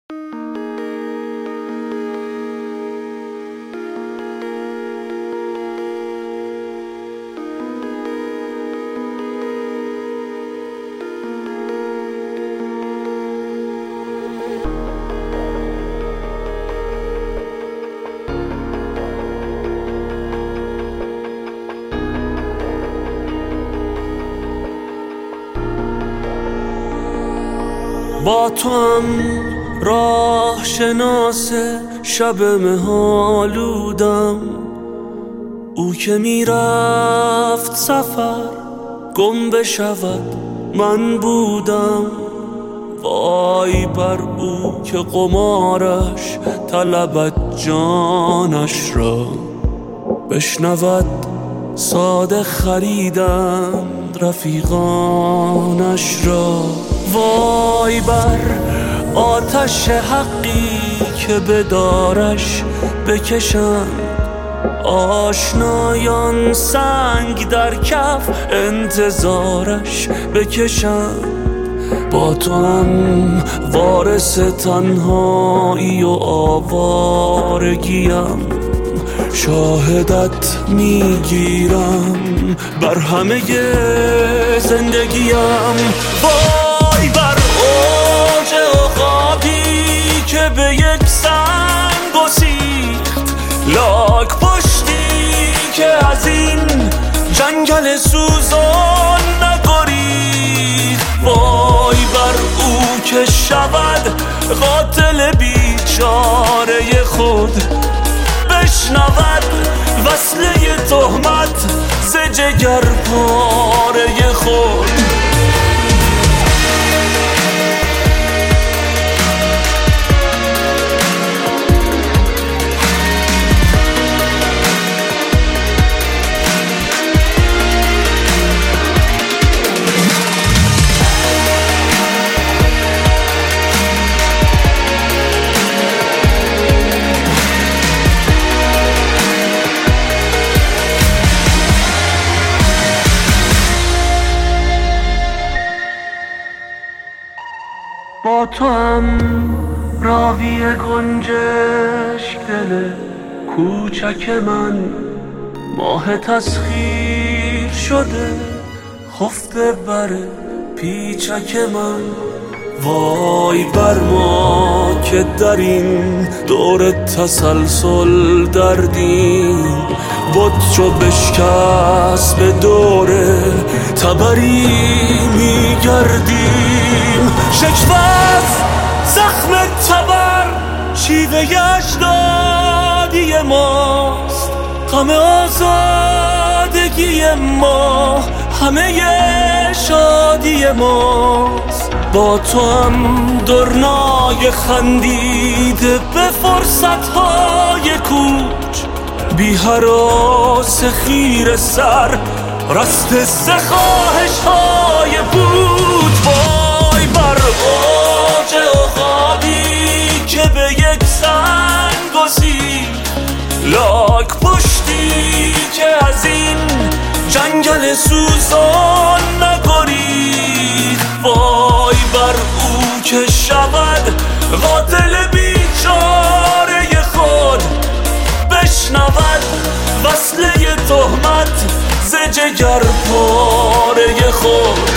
با تو هم راه شناس شب مه‌آلودم، او که میرفت سفر گم بشود من بودم. وای بر او که قمارش طلبد جانش را، بشنود ساده خریدند رفیقانش را. وای بر آتش حقی که به دارش بکشند آشنایان، سنگ در کف انتظارش بکشند. با تو هم وارث تنهایی و آوارگیم، شاهدت میگیرم بر همه زندگیم. وای بر اوج عقابی که به یک سنگ گسیخت، لاک پشتی که از این جنگل سوزان نگریخت. وای بر او که شود قاتل بیچاره خود، بشنود وصله تهمت ز جگر پاره خود. با تو هم راوی گنجشک دل کوچک من، ماه تسخیر شده خفته بر پیچک من. وای بر ما که در این دور تسلسل دردیم، بود چو بشکست به دور تبری میگردیم. شکوست زخم تبر شیوه اجدادی ماست، غم آزادگی ما همه شادی ماست. با تو هم درنای خندیده به فرصتهای کوچ، بی هراس خیر سر رسته ز خواهش‌های بود. وای بر اوج عقابی که به یک سنگ گسیخت، لاک پشتی که از این جنگل سوزان نگریخت. وای بر او که شود قاتل بیچاره خود، بشنود وصله تهمت ز جگر پاره خود.